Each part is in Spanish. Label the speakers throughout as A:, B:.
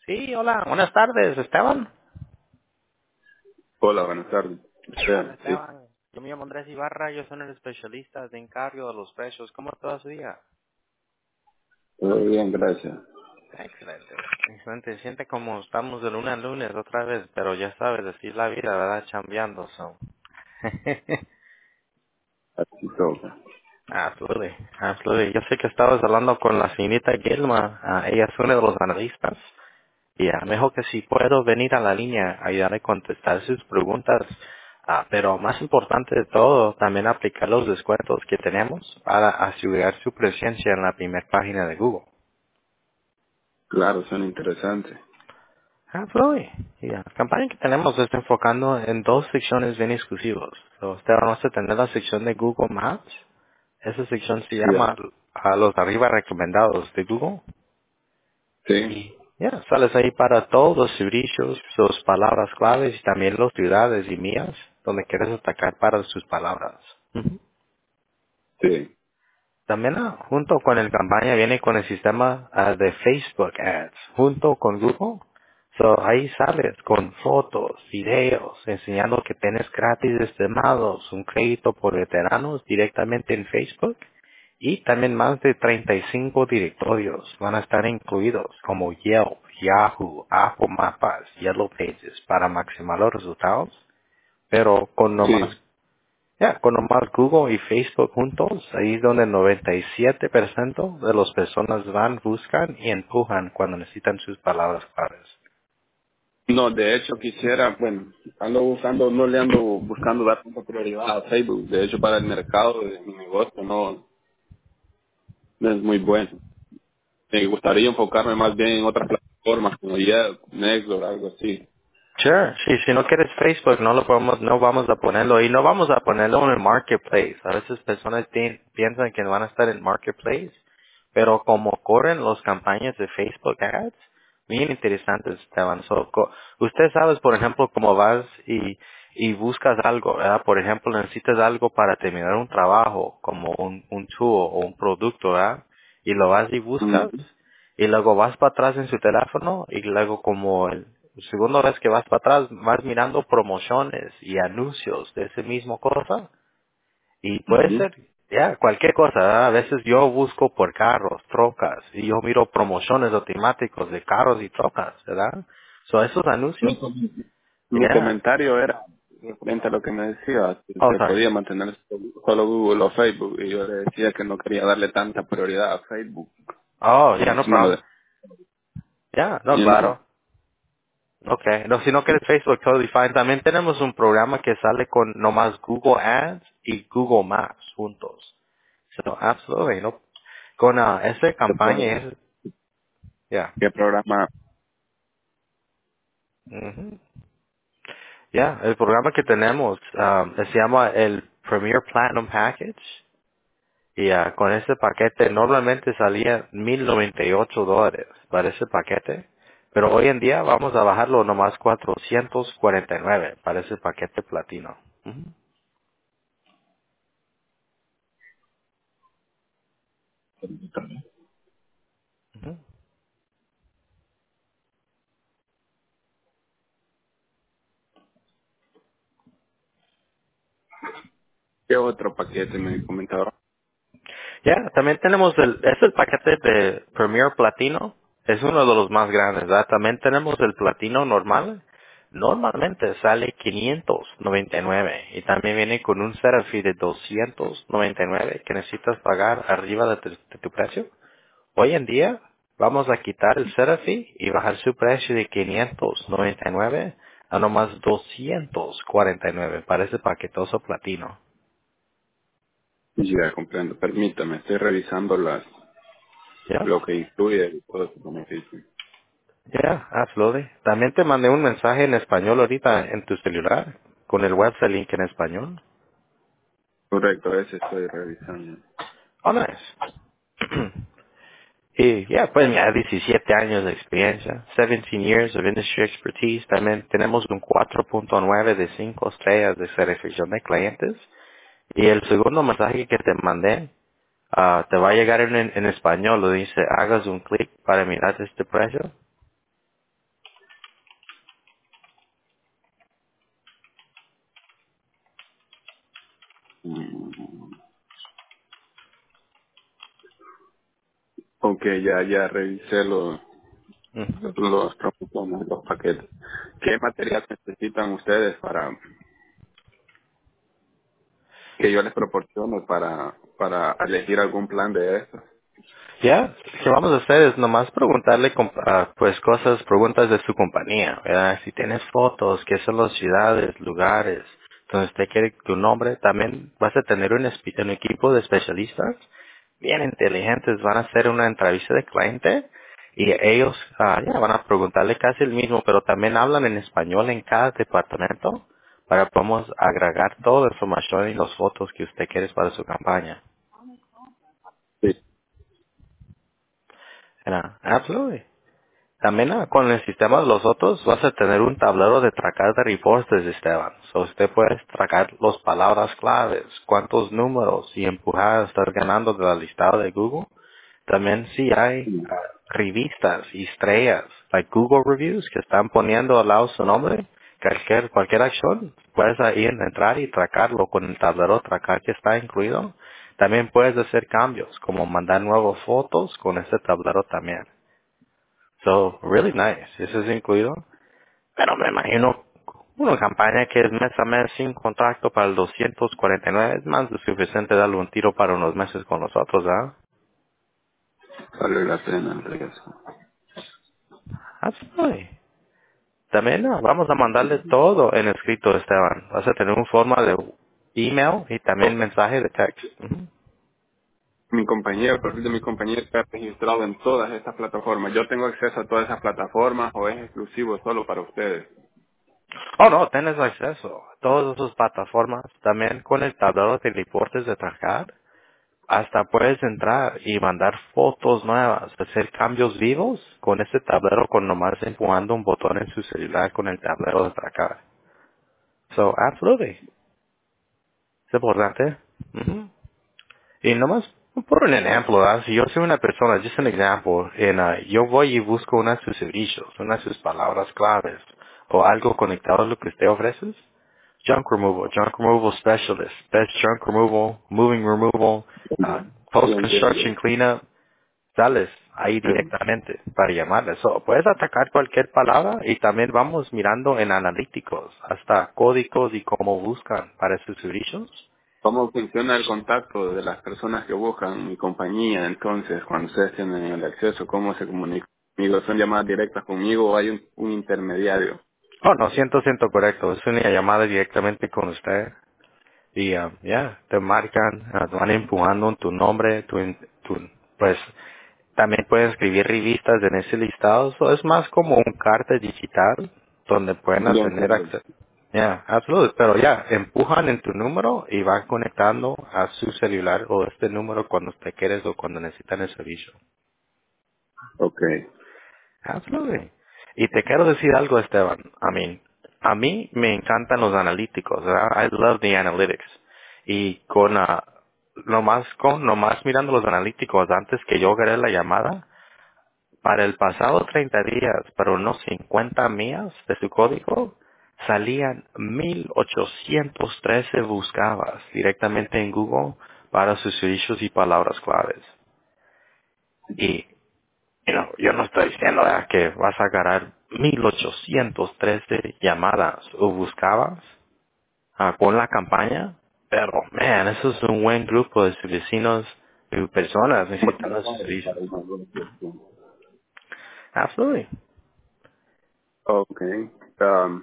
A: Sí, hola, buenas tardes, Esteban.
B: Hola, buenas tardes.
A: Hola,
B: Sí,
A: Esteban. Yo me llamo Andrés Ibarra, yo soy el especialista de encargo de los precios. ¿Cómo está su día?
B: todo bien, gracias.
A: Excelente. Excelente. Siente como estamos de lunes a lunes otra vez, pero ya sabes, así es la vida, ¿verdad? Chambeando, so.
B: Así toca.
A: Absolutely, absolutely. Yo sé que estabas hablando con la señorita Gilma, ella es una de los analistas. Ya, mejor que si puedo venir a la línea, ayudarle a contestar sus preguntas, pero más importante de todo, también aplicar los descuentos que tenemos para asegurar su presencia en la primera página de Google.
B: Claro, son interesantes.
A: Absolutely. La campaña que tenemos está enfocando en dos secciones bien exclusivas. So, usted vamos a tener la sección de Google Maps. Esa sección se
B: Sí,
A: llama a los de arriba recomendados de Google.
B: sí,
A: Y ya, sales ahí para todos los servicios, sus palabras claves y también las ciudades y mías donde quieres atacar para sus palabras. Ujú.
B: sí.
A: También junto con el campaña viene con el sistema de Facebook Ads, junto con Google. So, ahí sales con fotos, videos, enseñando que tienes gratis estimados, un crédito por veteranos directamente en Facebook. Y también más de 35 directorios van a estar incluidos como Yelp, Yahoo, Apple Mapas, Yellow Pages para maximizar los resultados. Pero
B: Sí.
A: con nomás Google y Facebook juntos, ahí es donde el 97% de las personas van, buscan y empujan cuando necesitan sus palabras claves.
B: No, de hecho quisiera, bueno, ando buscando, no le ando buscando dar tanta prioridad a Facebook. De hecho, para el mercado de mi negocio no es muy bueno. Me gustaría enfocarme más bien en otras plataformas como Yelp, Nextdoor, algo así.
A: Sure, sí, si no quieres Facebook, no vamos a ponerlo y no vamos a ponerlo en el marketplace. A veces personas piensan que van a estar en marketplace, pero como corren las campañas de Facebook Ads, bien interesantes, Esteban. Usted sabe, por ejemplo, cómo vas y buscas algo, ¿verdad? Por ejemplo, necesitas algo para terminar un trabajo, como un tool o un producto, ¿verdad? Y lo vas y buscas,
B: Ujú,
A: y luego vas para atrás en su teléfono y luego como el segunda vez que vas para atrás vas mirando promociones y anuncios de ese mismo cosa y puede
B: ujú.
A: ser ya cualquier cosa, ¿verdad? A veces yo busco por carros, trocas y yo miro promociones o temáticos de carros y trocas, ¿verdad? So esos
B: No,
A: anuncios,
B: mi
A: ya,
B: comentario era referente a lo que me decía, si
A: oh
B: se
A: sorry,
B: podía mantener solo Google o Facebook, y yo le decía que no quería darle tanta prioridad a Facebook
A: oh
B: por
A: ya no
B: encima
A: problem,
B: de,
A: ya no
B: you know.
A: claro. Okay, no, si no quieres Facebook, totally fine. También tenemos un programa que sale con nomás Google Ads y Google Maps juntos. So, absolutely, no. Con esa
B: ¿Qué
A: campaña
B: programa?
A: es, ya,
B: ¿Qué programa?
A: ujú. Ya, el programa que tenemos se llama el Premier Platinum Package y con ese paquete normalmente salía $1,098 para ese paquete, pero hoy en día vamos a bajarlo nomás 449 para ese paquete platino. Ujú, ujú.
B: ¿Qué otro paquete me comentaba?
A: Ya, también tenemos es el paquete de Premier Platino, es uno de los más grandes, ¿verdad? También tenemos el Platino normal, normalmente sale 599 y también viene con un setup fee de 299 que necesitas pagar arriba de tu precio. Hoy en día vamos a quitar el setup fee y bajar su precio de 599 a nomás 249 para ese paquetoso Platino.
B: Ya comprendo, permítame, estoy revisando
A: ¿Ya?
B: lo que incluye y todo ese beneficio.
A: Yeah, absolutely. También te mandé un mensaje en español ahorita en tu celular, con el website link en español.
B: Correcto, ese estoy revisando.
A: Oh, nice. Y ya, pues ya 17 años de experiencia, 17 years of industry expertise. También tenemos un 4.9 de 5 estrellas de certificación de clientes. Y el segundo mensaje que te mandé, te va a llegar en español, lo dice, hagas un clic para mirar este precio.
B: Mm, Ok, ya revisé
A: Ujú.
B: los promociones, los paquetes. ¿Qué material necesitan ustedes para que yo les proporcione para elegir algún plan de estos?
A: Ya, lo que vamos a hacer es nomás preguntarle pues cosas, preguntas de su compañía, ¿verdad? Si tienes fotos, qué son las ciudades, lugares, donde usted quiere tu nombre, también vas a tener un equipo de especialistas bien inteligentes, van a hacer una entrevista de cliente y ellos ya van a preguntarle casi el mismo, pero también hablan en español en cada departamento para podamos agregar toda la información y las fotos que usted quiere para su campaña.
B: Sí.
A: Absolutely. También con el sistema de los otros vas a tener un tablero de tracar de reportes, Esteban. So usted puede tracar las palabras claves, cuántos números y empujar a estar ganando de la listado de Google. También si hay
B: Sí.
A: revistas y estrellas, like Google Reviews, que están poniendo al lado su nombre, cualquier acción, puedes ahí entrar y tracarlo con el tablero tracar que está incluido. También puedes hacer cambios, como mandar nuevas fotos con este tablero también. So, really nice. Eso es incluido. Pero me imagino una campaña que es mes a mes sin contrato para el 249 es más de suficiente darle un tiro para unos meses con nosotros, ¿ah?
B: Vale la pena el riesgo.
A: Absolutely. También vamos a mandarle todo en escrito, Esteban. Vas a tener un forma de email y también mensaje de text. Ujú.
B: Mi compañero, el perfil de mi compañero está registrado en todas estas plataformas. ¿Yo tengo acceso a todas esas plataformas o es exclusivo solo para ustedes?
A: Oh, no, tienes acceso a todas sus plataformas. También con el tablero de reportes de trabajar. Hasta puedes entrar y mandar fotos nuevas, hacer cambios vivos con este tablero con nomás empujando un botón en su celular con el tablero de tracar. So, absolutely. Es importante. Ujú. Y nomás por un ejemplo, ¿verdad? Si yo soy una persona, just an example, yo voy y busco una de sus servicios, una de sus palabras claves, o algo conectado a lo que usted ofrece, junk removal specialist, best junk removal, moving removal,
B: Sí, entiendo.
A: post-construction cleanup, sales ahí
B: Sí.
A: directamente para llamarle. So, puedes atacar cualquier palabra y también vamos mirando en analíticos, hasta códigos y cómo buscan para sus servicios.
B: ¿Cómo funciona el contacto de las personas que buscan mi compañía? Entonces, cuando ustedes tienen el acceso, ¿cómo se comunican conmigo? ¿Son llamadas directas conmigo o hay un intermediario?
A: Oh, no, 100% correcto. Es una llamada directamente con usted. Y ya, te marcan, te van empujando tu nombre, pues también pueden escribir revistas en ese listado. So, es más como un carta digital donde pueden
B: Yo
A: tener
B: entiendo.
A: acceso. Ya, absolutamente. Pero ya, empujan en tu número y van conectando a su celular o este número cuando usted quieres o cuando necesitan el servicio.
B: Ok.
A: Absolutely. Y te quiero decir algo, Esteban. A mí me encantan los analíticos. ¿Verdad? I love the analytics. Y nomás mirando los analíticos antes que yo agarré la llamada, para el pasado 30 días, para unos 50 millas de su código, salían 1813 buscadas directamente en Google para sus servicios y palabras claves. Y yo no estoy diciendo que vas a ganar 1813 llamadas o buscabas con la campaña, pero, man, eso es un buen grupo de sus vecinos y personas necesitando sus
B: Potenciales
A: servicios.
B: para el negocio, sí.
A: Absolutely.
B: Ok. Um,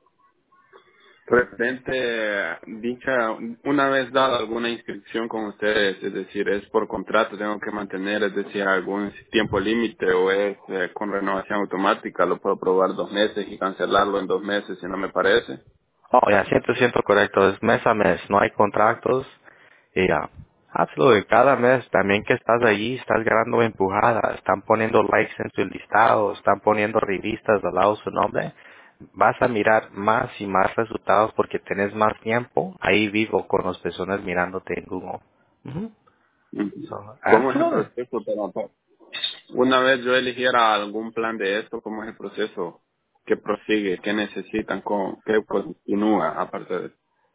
B: Referente dicha, una vez dada alguna inscripción con ustedes, es decir, es por contrato, tengo que mantener, es decir, algún tiempo límite o es con renovación automática, lo puedo probar 2 meses y cancelarlo en 2 meses si no me parece.
A: Oh, ya, 100% correcto. Es mes a mes, no hay contratos. Y ya, absolutamente, cada mes también que estás allí, estás ganando empujada. Están poniendo likes en tu listado, están poniendo revistas al lado de su nombre. Vas a mirar más y más resultados porque tenés más tiempo ahí vivo con las personas mirándote en Google. Ujú.
B: Ujú.
A: So,
B: ¿Cómo es el
A: absolutely.
B: proceso para una vez yo eligiera algún plan de esto, cómo es el proceso que prosigue, qué necesitan, qué continúa aparte de eso?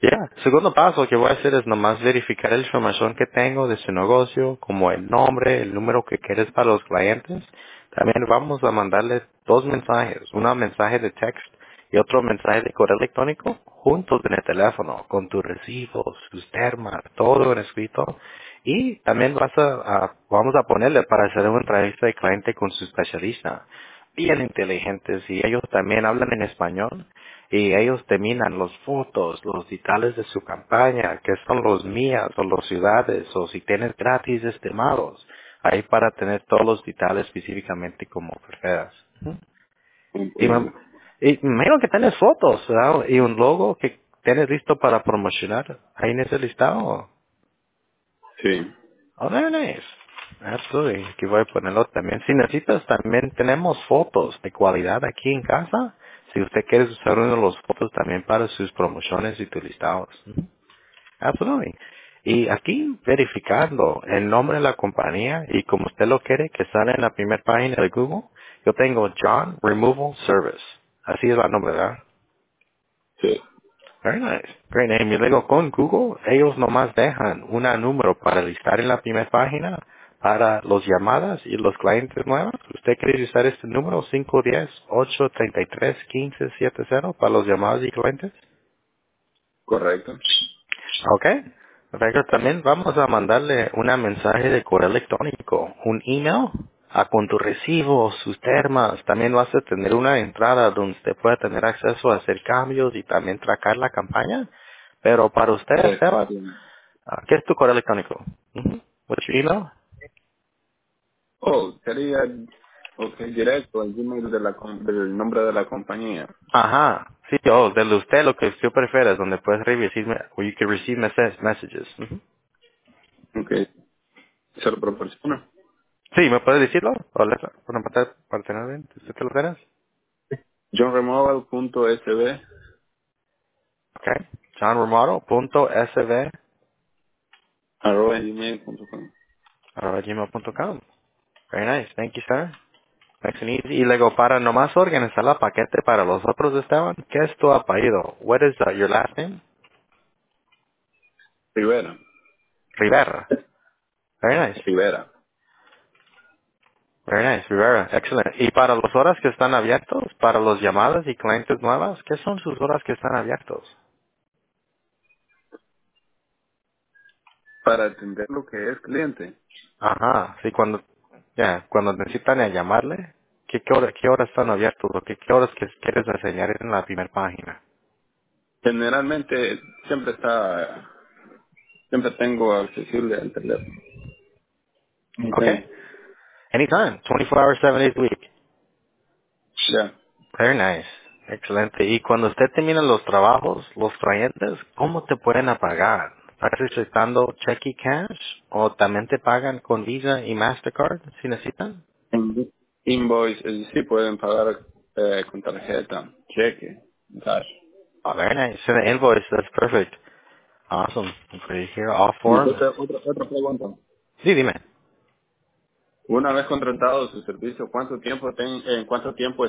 A: Ya, segundo paso que voy a hacer es nomás verificar la información que tengo de su negocio, como el nombre, el número que quieres para los clientes. También vamos a mandarle dos mensajes, un mensaje de text y otro mensaje de correo electrónico juntos en el teléfono, con tus recibos, sus termas, todo en escrito. Y también vamos a ponerle para hacer una entrevista de cliente con su especialista. Bien inteligentes y ellos también hablan en español y ellos te miran las fotos, los detalles de su campaña, que son los mías o las ciudades o si tienes gratis estimados, ahí para tener todos los detalles específicamente como prefieras. Ujú. Y
B: Entiendo.
A: y me imagino que tienes fotos, ¿verdad? Y un logo que tienes listo para promocionar ahí en ese listado.
B: Sí,
A: Oh, very nice. Absolutely. Aquí voy a ponerlo también. Si necesitas, también tenemos fotos de cualidad aquí en casa. Si usted quiere usar una de las fotos también para sus promociones y tus listados. Ujú. Absolutely. Y aquí verificando el nombre de la compañía y como usted lo quiere que sale en la primera página de Google, yo tengo John Removal Service. Así es el nombre, ¿verdad?
B: sí,
A: Very nice. Great name. Y luego con Google, ellos nomás dejan un número para listar en la primera página para los llamadas y los clientes nuevos. ¿Usted quiere usar este número 510-833-1570 para los llamadas y clientes?
B: correcto.
A: Ok. Perfecto. También vamos a mandarle un mensaje de correo electrónico, un email, con tus recibos, sus termas. También vas a tener una entrada donde usted pueda tener acceso a hacer cambios y también tracar la campaña. Pero para usted, Esteban,
B: Sí.
A: ¿qué es tu correo electrónico? Ujú. What's your email?
B: Oh, sería directo el Gmail del nombre de la compañía.
A: Ajá. Sí, de usted lo que usted prefiera, donde puedes recibir, where you can receive messages. Ujú.
B: Ok, se lo proporciona.
A: Sí, ¿me puedes decirlo? O para tener bien, ¿usted te lo tienes?
B: johnremoval.sb
A: Okay. johnromaro.sb
B: @gmail.com.
A: @gmail.com. Very nice. Thank you, sir. Nice and easy. Y luego para nomás organizar la paquete para los otros, Esteban, ¿qué es tu apellido? What is your last name?
B: Rivera.
A: Rivera. Very nice.
B: Rivera.
A: Very nice. Rivera. Excellent. Y para las horas que están abiertos, para las llamadas y clientes nuevas, ¿qué son sus horas que están abiertos?
B: Para atender lo que es cliente.
A: Ajá. Sí, cuando necesitan llamarle, ¿qué horas están abiertos? ¿O qué horas que quieres enseñar en la primera página?
B: Generalmente siempre tengo accesible al teléfono.
A: Okay.
B: Okay.
A: Anytime. 24 hours, 7 days a week.
B: Ya.
A: Very nice. Excelente. Y cuando usted termina los trabajos, los clientes, ¿cómo te pueden pagar? ¿Estás aceptando cheque y cash? ¿O también te pagan con Visa y Mastercard si necesitan?
B: En Invoice, sí pueden pagar con tarjeta, cheque, cash.
A: Oh, very nice. Send an invoice. That's perfect. Awesome. For you here, all
B: Y
A: forms.
B: otra pregunta.
A: Sí, dime.
B: Una vez contratado su servicio, ¿en cuánto tiempo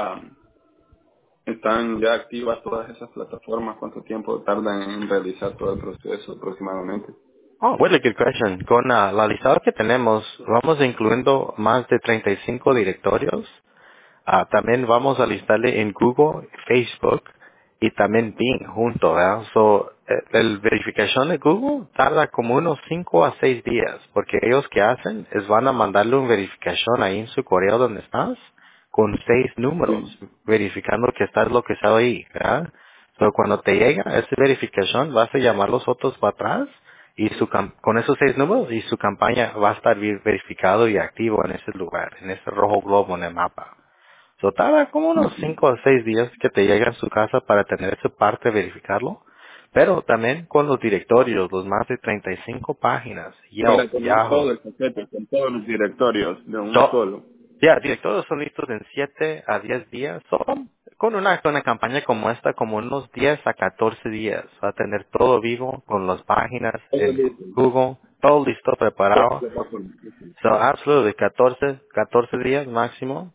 B: están ya activas todas esas plataformas? ¿Cuánto tiempo tardan en realizar todo el proceso aproximadamente?
A: Oh, really good question. Con la listado que tenemos, vamos incluyendo más de 35 directorios. También vamos a listarle en Google, Facebook y también Bing junto, ¿verdad? So, el verificación de Google tarda como unos 5 a 6 días, porque ellos que hacen es van a mandarle una verificación ahí en su correo donde estás, con 6 números,
B: Sí.
A: verificando que estás localizado ahí, ¿verdad? So, cuando te llega esa verificación, vas a llamar los otros para atrás y con esos 6 números y su campaña va a estar bien verificado y activo en ese lugar, en ese rojo globo en el mapa. So, tarda como unos
B: Ujú.
A: 5 o 6 días que te llega a su casa para tener esa parte, verificarlo. Pero también con los directorios, los más de 35 páginas,
B: Para
A: Yelp,
B: tener todo
A: Yahoo.
B: el paquete con todos los directorios de un
A: So,
B: solo.
A: ya, directorios son listos en 7 a 10 días. So, con una campaña como esta, como unos 10 a 14 días, va a tener todo vivo con las páginas
B: Todo
A: en
B: listo.
A: Google, todo listo,
B: Toda la
A: preparado.
B: plataforma.
A: So, absolutely, 14 días máximo.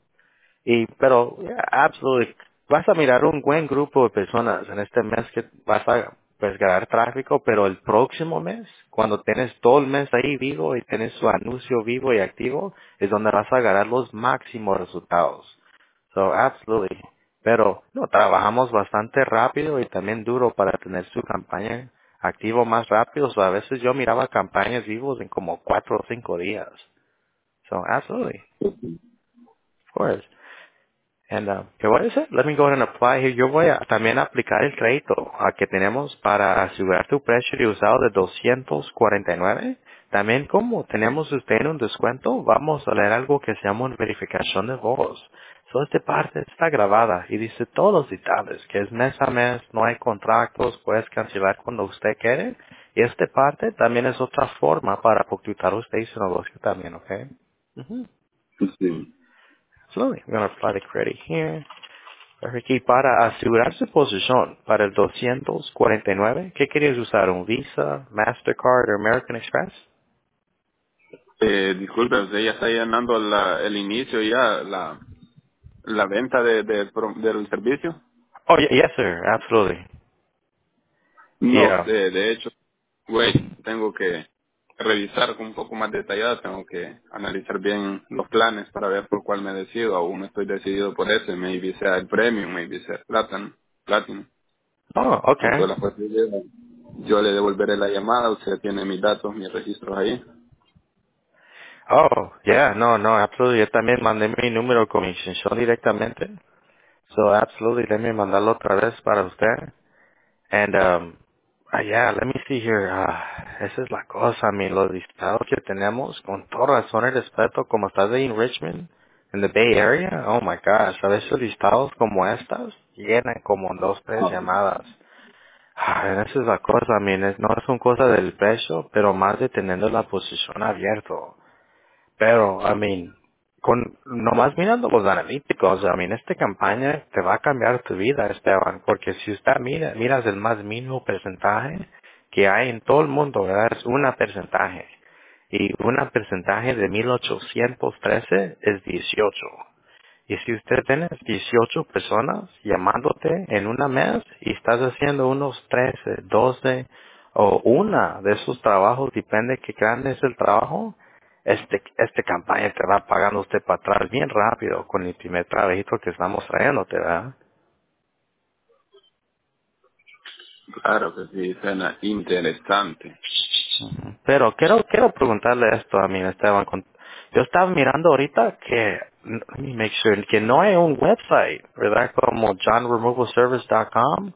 A: Pero, yeah, absolutely, vas a mirar un buen grupo de personas en este mes que vas a pues ganar tráfico, pero el próximo mes, cuando tienes todo el mes ahí vivo y tienes su anuncio vivo y activo, es donde vas a ganar los máximos resultados. So, absolutely. Pero no, trabajamos bastante rápido y también duro para tener su campaña activo más rápido. So, a veces yo miraba campañas vivos en como 4 o 5 días. So, absolutely. Of course. And, ¿qué voy a hacer? Let me go ahead and apply here. Yo voy a también aplicar el crédito que tenemos para asegurar tu precio de usado de 249. También como tenemos usted en un descuento, vamos a leer algo que se llama una verificación de voz. So, esta parte está grabada y dice todos los detalles, que es mes a mes, no hay contratos, puedes cancelar cuando usted quiere. Y esta parte también es otra forma para ocultar usted y su negocio también, ¿ok? Ujú.
B: Sí.
A: Slowly, I'm going to apply the credit here. Aquí para asegurar su posición para el 249, ¿qué querías usar? ¿Un Visa, Mastercard o American Express?
B: Disculpe, usted ya está llenando el inicio ya, la venta del servicio.
A: Oh, yes, sir. Absolutely.
B: No,
A: Yeah.
B: de hecho, güey, tengo que revisar con un poco más detallado, tengo que analizar bien los planes para ver por cuál me decido. Aún no estoy decidido por ese, maybe sea el premium, maybe sea el platinum.
A: Oh,
B: Con
A: okay.
B: todas las posibilidades. Yo le devolveré la llamada, usted tiene mis datos, mis registros ahí.
A: Oh, yeah, no, absolutely. Yo también mandé mi número con mi extensión directamente. So, absolutely, déjeme mandarlo otra vez para usted. And, yeah, let me see here. Esa es la cosa, los listados que tenemos, con toda razón y respeto, como estás ahí en Richmond, en the Bay Area, oh my gosh, a veces listados como estas llenan como 2, 3 llamadas. Esa es la cosa, no es una cosa del precio, pero más de teniendo la posición abierta. Pero, nomás mirando los analíticos, esta campaña te va a cambiar tu vida, Esteban, porque si usted miras el más mínimo porcentaje que hay en todo el mundo, ¿verdad? Es una porcentaje. Y una porcentaje de 1813 es 18. Y si usted tiene 18 personas llamándote en una mes y estás haciendo unos 13, 12 o una de esos trabajos, depende qué grande es el trabajo, este campaña te va pagando usted para atrás bien rápido con el primer trabajito que estamos trayéndote, ¿verdad?
B: Claro que sí, suena interesante.
A: Ujú. Pero quiero preguntarle esto a mí, Esteban. Yo estaba mirando ahorita que, let me make sure, que no hay un website, ¿verdad? Como johnremovalservice.com.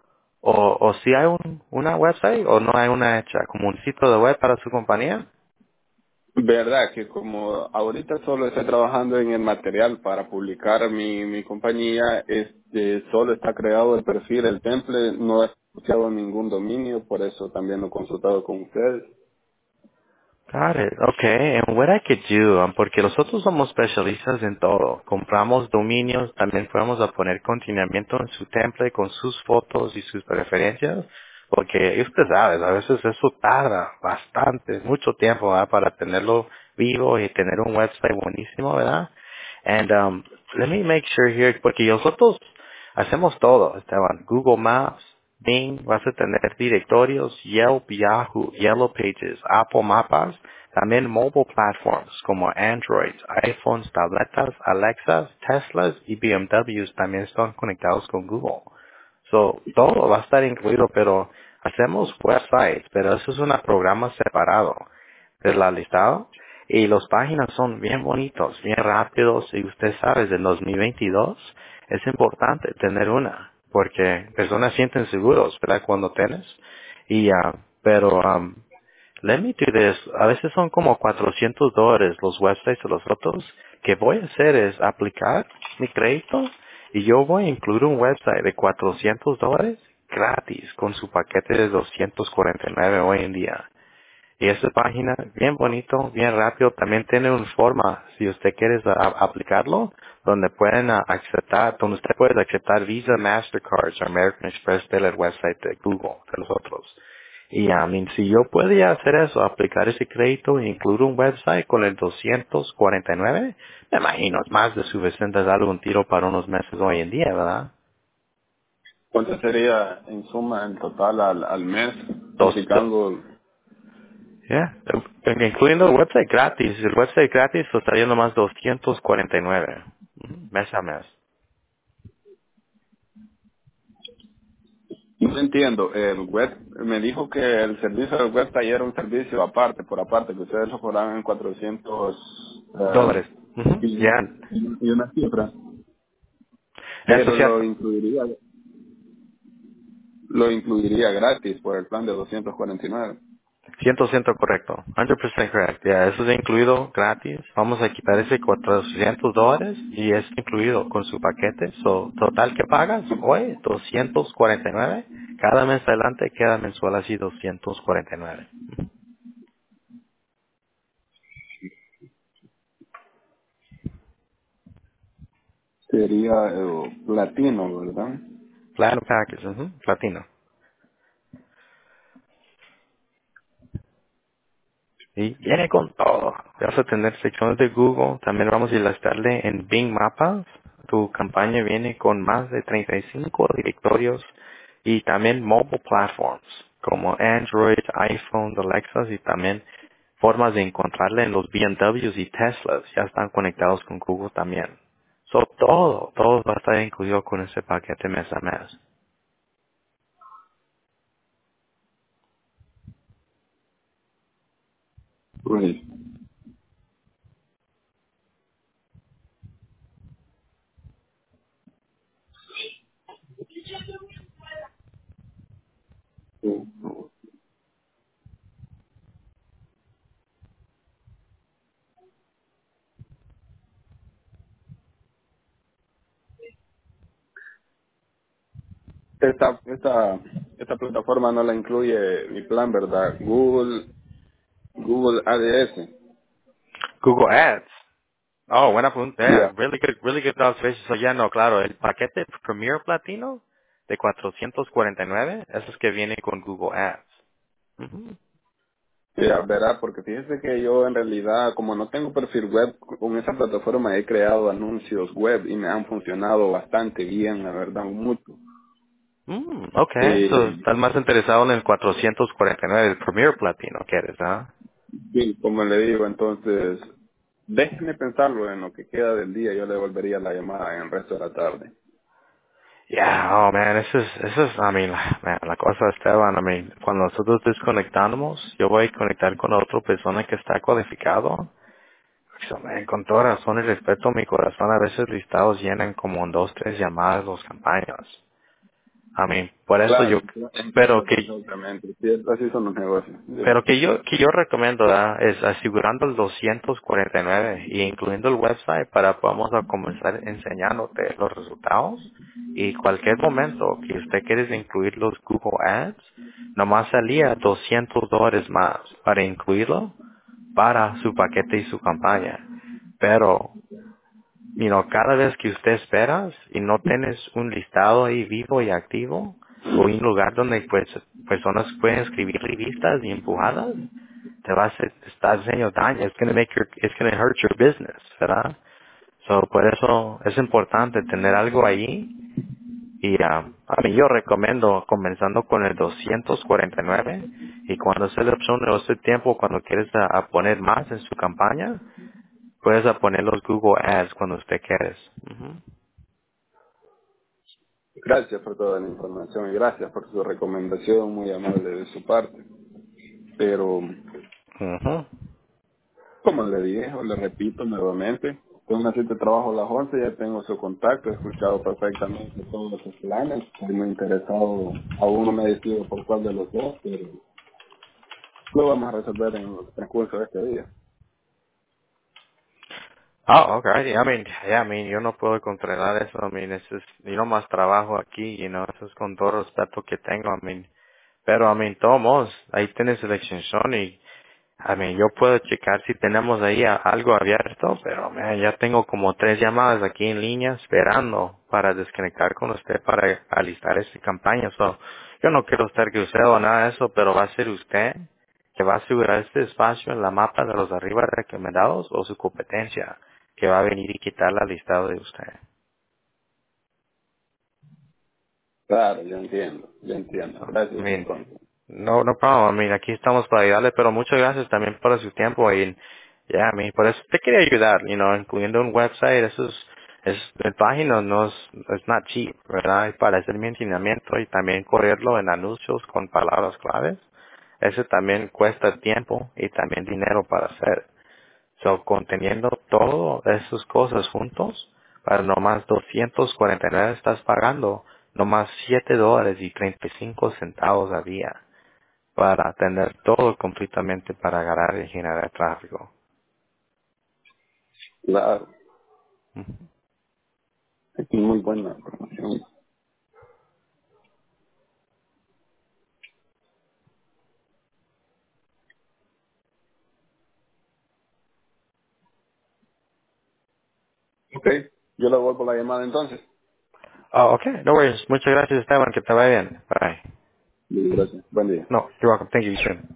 A: O si hay una website o no hay una hecha, como un sitio de web para su compañía.
B: Verdad que como ahorita solo estoy trabajando en el material para publicar mi compañía, solo está creado el perfil, el template, no he asociado ningún dominio, por eso también lo he consultado con ustedes.
A: Got it. Okay. And what I could do, porque nosotros somos especialistas en todo. Compramos dominios, también podemos a poner continuamiento en su template con sus fotos y sus preferencias. Porque usted sabe, a veces eso tarda bastante, mucho tiempo, ¿verdad? Para tenerlo vivo y tener un website buenísimo, ¿verdad? And let me make sure here, porque nosotros hacemos todo, Esteban. Google Maps, Bing, vas a tener directorios, Yelp, Yahoo, Yellow Pages, Apple Mapas, también mobile platforms como Android, iPhones, tabletas, Alexas, Teslas y BMWs también están conectados con Google. So, todo va a estar incluido, pero hacemos websites, pero eso es un programa separado de la listado. Y las páginas son bien bonitos, bien rápidos, y usted sabe, del 2022 es importante tener una, porque personas sienten seguros, ¿verdad? Cuando tienes. Y, pero, let me do this. A veces son como $400 los websites de los otros. Que voy a hacer es aplicar mi crédito y yo voy a incluir un website de $400 gratis con su paquete de 249 hoy en día. Y esa página, bien bonito, bien rápido, también tiene una forma, si usted quiere aplicarlo, donde pueden aceptar, donde usted puede aceptar Visa, Mastercard o American Express del website de Google, de los otros. Y si yo podía hacer eso, aplicar ese crédito e incluir un website con el 249, me imagino, es más de suficiente darle un tiro para unos meses hoy en día, ¿verdad?
B: ¿Cuánto sería en suma en total al mes,
A: Dos,
B: aplicando?
A: yeah, incluyendo el website gratis. El website gratis costaría nomás 249 mes a mes.
B: No entiendo, el web, me dijo que el servicio del web era un servicio aparte, por aparte, que ustedes lo cobraban en 400
A: Dólares. Ujú,
B: y,
A: ya,
B: y una cifra,
A: eso
B: pero
A: es cierto.
B: lo incluiría gratis por el plan de 249.
A: 100% correcto. 100% correcto. Ya, eso es incluido gratis. Vamos a quitar ese $400 y es incluido con su paquete. So, total que pagas hoy, 249. Cada mes adelante queda mensual así 249.
B: Sería platino, ¿verdad?
A: Platinum package, platino. Y viene con todo. Vas a tener secciones de Google. También vamos a ilustrarle en Bing Mapas. Tu campaña viene con más de 35 directorios y también mobile platforms como Android, iPhone, Alexa y también formas de encontrarle en los BMWs y Teslas. Ya están conectados con Google también. So, todo va a estar incluido con ese paquete mes a mes.
B: Right. Esta plataforma no la incluye mi plan, ¿verdad? Google ADS.
A: Google Ads. Oh, buena pregunta. Yeah,
B: Ya,
A: really good observation. So, ya no, claro, el paquete Premier Platino de 449, eso es que viene con Google Ads. Ujú.
B: ya, verá, porque fíjese que yo en realidad, como no tengo perfil web, con esa plataforma he creado anuncios web y me han funcionado bastante bien, la verdad, mucho.
A: Okay, so,
B: Y
A: estás más interesado en el 449, el Premier Platino, ¿quieres, ah?
B: sí, como le digo, entonces, déjeme pensarlo en lo que queda del día, yo le volvería la llamada en el resto de la tarde.
A: Yeah, oh man, eso es, I mean, man, la cosa Esteban, I mean, cuando nosotros desconectamos, yo voy a conectar con otra persona que está cualificado. So, man, con toda razón y respeto a mi corazón, a veces listados llenan como en 2, 3 llamadas los campañas. I mean, por eso
B: Claro,
A: yo, pero
B: entiendo
A: que,
B: perfectamente, sí, así son los negocios. Sí.
A: pero que yo recomiendo, ¿verdad? Es asegurando el 249 y incluyendo el website para podamos a comenzar enseñándote los resultados y cualquier momento que usted quiere incluir los Google Ads, nomás salía $200 más para incluirlo para su paquete y su campaña. Pero cada vez que usted esperas y no tienes un listado ahí vivo y activo, o un lugar donde pues personas pueden escribir revistas y empujadas, te va a hacer, está haciendo daño, it's gonna hurt your business, ¿verdad? So, por eso es importante tener algo ahí y a mí yo recomiendo comenzando con el 249 y cuando seleccione este tiempo, cuando quieres a poner más en su campaña, puedes a poner los Google Ads cuando usted quieres.
B: Gracias por toda la información y gracias por su recomendación muy amable de su parte. Pero,
A: Ujú.
B: como le dije, o le repito nuevamente, tengo una cita de trabajo a las 11, ya tengo su contacto, he escuchado perfectamente todos sus planes, estoy muy interesado, aún no me decido por cuál de los dos, pero lo vamos a resolver en el transcurso de este día.
A: Oh, okay. I mean, yo no puedo controlar eso. I mean, eso es, yo no más trabajo aquí, eso es con todo respeto que tengo. Pero, todos modos, ahí tienes la extensión y yo puedo checar si tenemos ahí algo abierto, pero man, ya tengo como 3 llamadas aquí en línea esperando para desconectar con usted para alistar esta campaña. So, yo no quiero estar que usted o nada de eso, pero va a ser usted que va a asegurar este espacio en la mapa de los arriba recomendados o su competencia que va a venir y quitar la listado de usted.
B: Claro, yo entiendo, yo entiendo.
A: I
B: Gracias
A: mean,
B: entonces.
A: no problem. I mean, aquí estamos para ayudarle, pero muchas gracias también por su tiempo y ya, I mean, por eso te quería ayudar, incluyendo un website, el página no es not cheap, ¿verdad? Y para hacer mi entrenamiento y también correrlo en anuncios con palabras claves, eso también cuesta tiempo y también dinero para hacer. So, conteniendo todas esas cosas juntos, para nomás 249 estás pagando, nomás $7.35 al día para tener todo completamente para agarrar y generar tráfico.
B: Claro, es muy buena información. Ok, yo le vuelvo la llamada entonces.
A: Oh, okay, no worries. Muchas gracias, Esteban. Que te vaya bien. Bye.
B: Gracias, buen día.
A: No, you're welcome. Thank you. You too.